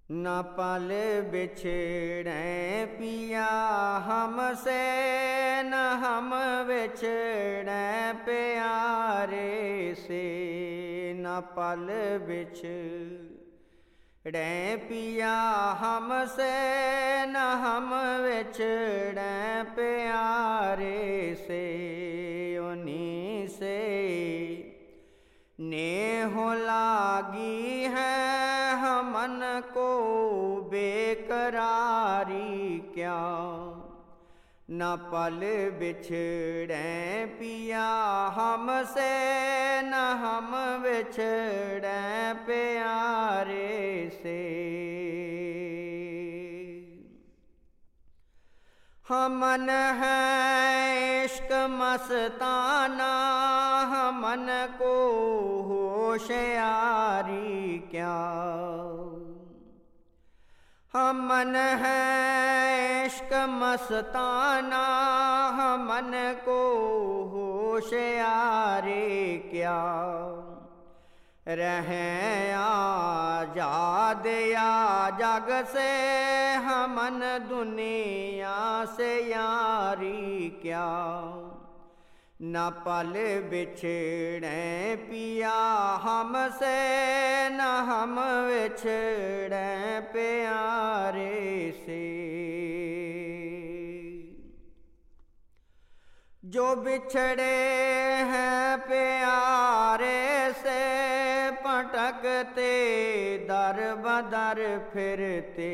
न पल बिछड़े पिया हमसे, न हम बिछड़े प्यारे से। न पल बिछड़े पिया हमसे, न हम बिछड़े प्यारे से। उन्हीं से नेह लागी है हमन को बेकरारी क्या। न पल बिछड़े पिया हमसे, न हम बिछड़े प्यारे से। हमन है इश्क मस्ताना, हमन को होशियारी क्या। हमन है इश्क मस्ताना, हमन को होशियारी क्या। रहें आजाद या जग से, हमन दुनिया से यारी क्या। न पल बिछड़े पिया हमसे, न हम बिछड़े प्यारे से। जो बिछड़े हैं प्यारे से, पटकते दर बदर फिरते।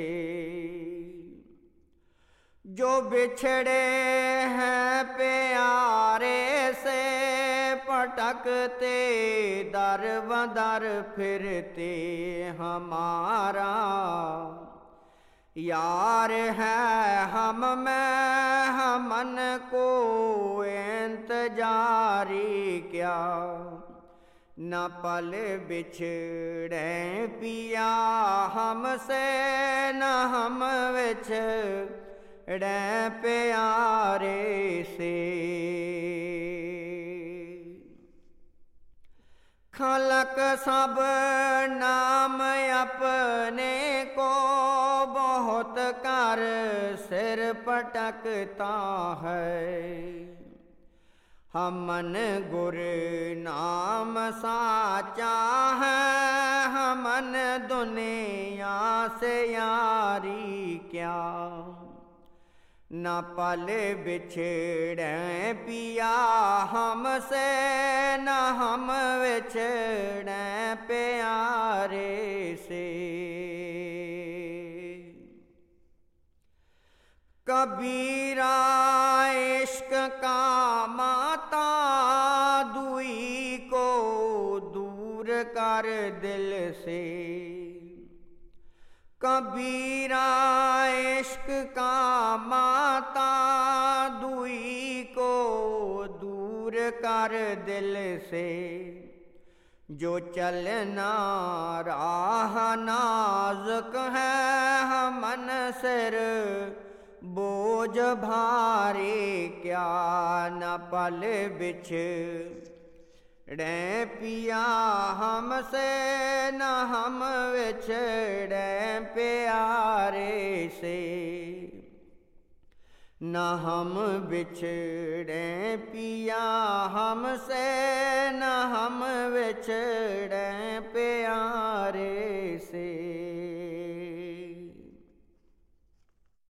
जो बिछड़े हैं प्यारे से, पटकते दर बदर फिरते। हमारा यार है हम में, हमन को इंतजारी क्या। न पल बिछड़े पिया हमसे, न हम बिछड़े प्यारे से। खलक सब नाम अपने को, बहुत कर सिर पटकता है। हमन गुर नाम साचा है, हमन दुनिया से यारी क्या। न पल बिछड़े पिया हमसे, न हम बिछड़े प्यारे से। कबीरा इश्क का माता, दुई को दूर कर दिल से। कबीरा इश्क का माता, दुई को दूर कर दिल से। जो चलना राह नाजुक है, हमन सिर बोझ भारी क्या। न पल बिछड़े पिया हमसे, न हम बिछड़े प्यारे से। न हम बिछड़े पिया हमसे, न हम बिछड़े प्यारे से।